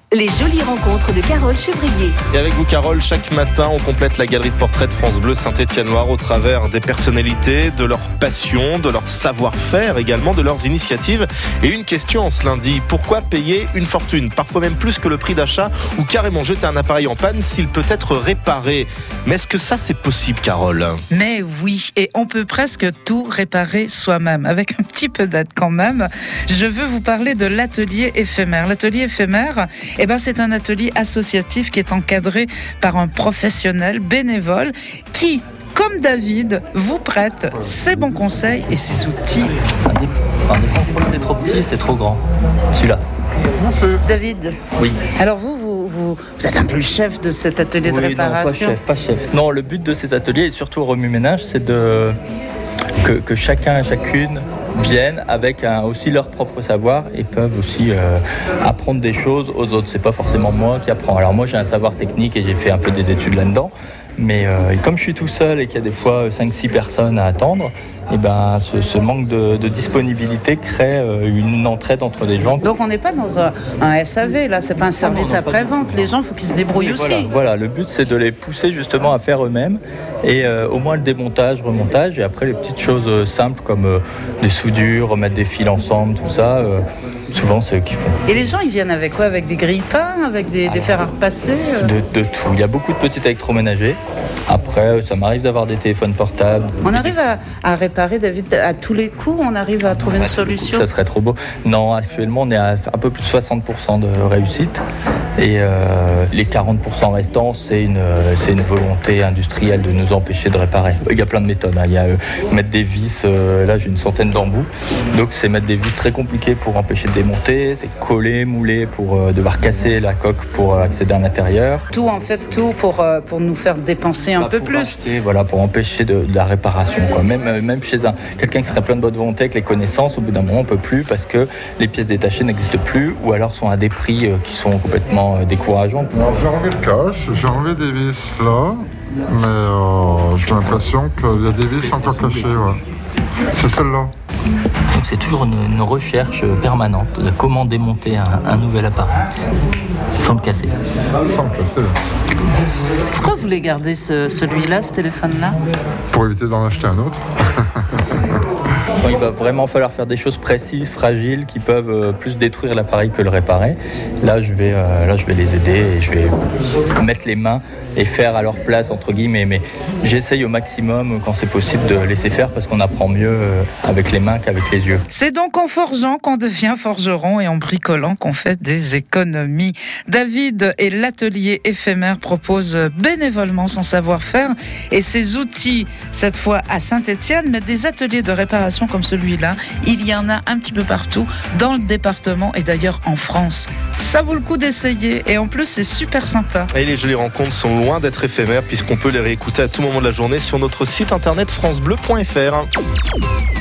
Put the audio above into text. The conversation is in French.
Les jolies rencontres de Carole Chevrier. Et avec vous Carole, chaque matin on complète la galerie de portraits de France Bleu Saint-Étienne-Loire au travers des personnalités, de leur passion, de leur savoir-faire, également de leurs initiatives. Et une question en ce lundi, pourquoi payer une fortune, parfois même plus que le prix d'achat, ou carrément jeter un appareil en panne s'il peut être réparé? Mais est-ce que ça c'est possible Carole? Mais oui, et on peut presque tout réparer soi-même, avec un petit peu d'aide quand même. Je veux vous parler de l'atelier éphémère. L'atelier éphémère, c'est un atelier associatif qui est encadré par un professionnel bénévole qui, comme David, vous prête ses bons conseils et ses outils. Par défaut, je crois que c'est trop petit et c'est trop grand. Celui-là. David, oui. Alors vous êtes un peu le chef de cet atelier de réparation. Non, pas chef. Non, le but de ces ateliers, et surtout au remue-ménage, c'est que chacun et chacune viennent avec aussi leur propre savoir et peuvent aussi apprendre des choses aux autres. C'est pas forcément moi qui apprends. Alors moi j'ai un savoir technique et j'ai fait un peu des études là-dedans, mais comme je suis tout seul et qu'il y a des fois 5-6 personnes à attendre, ce manque de disponibilité crée une entraide entre des gens. Donc on n'est pas dans un SAV, là, c'est pas un service après-vente. Les gens, il faut qu'ils se débrouillent aussi. Voilà, le but c'est de les pousser justement à faire eux-mêmes. Et au moins le démontage, remontage, et après les petites choses simples comme des soudures, remettre des fils ensemble, tout ça, souvent c'est eux qui font. Et les gens ils viennent avec quoi? Avec des grille-pains, avec des fers à repasser de tout. Il y a beaucoup de petits électroménagers. Après, ça m'arrive d'avoir des téléphones portables. On arrive à réparer, David, à tous les coups? On arrive à trouver une solution? Ça serait trop beau. Non, actuellement, on est à un peu plus de 60% de réussite. Et les 40% restants, c'est une volonté industrielle de nous empêcher de réparer. Il y a plein de méthodes. Il y a mettre des vis, là j'ai une centaine d'embouts. Donc c'est mettre des vis très compliquées pour empêcher de démonter. C'est coller, mouler pour devoir casser la coque pour accéder à l'intérieur. Tout pour nous faire dépenser un peu plus. Voilà, pour empêcher de la réparation, quoi. Même chez quelqu'un qui serait plein de bonne volonté avec les connaissances, au bout d'un moment on ne peut plus parce que les pièces détachées n'existent plus ou alors sont à des prix qui sont complètement décourageants. Alors, j'ai enlevé le cache, j'ai enlevé des vis là, mais j'ai l'impression qu'il y a des vis encore cachées. Ouais. C'est celle-là. Donc c'est toujours une recherche permanente de comment démonter un nouvel appareil sans le casser. Sans le casser. Pourquoi vous voulez garder celui-là, ce téléphone-là? Pour éviter d'en acheter un autre. Quand il va vraiment falloir faire des choses précises, fragiles, qui peuvent plus détruire l'appareil que le réparer, là je vais les aider et je vais mettre les mains et faire à leur place, entre guillemets. Mais j'essaye au maximum, quand c'est possible, de laisser faire parce qu'on apprend mieux avec les mains qu'avec les yeux. C'est donc en forgeant qu'on devient forgeron et en bricolant qu'on fait des économies. David et l'atelier éphémère proposent bénévolement son savoir-faire et ses outils, cette fois à Saint-Étienne, mais des ateliers de réparation comme celui-là, il y en a un petit peu partout dans le département et d'ailleurs en France. Ça vaut le coup d'essayer et en plus c'est super sympa. Et les jolies rencontres sont loin d'être éphémères puisqu'on peut les réécouter à tout moment de la journée sur notre site internet francebleu.fr.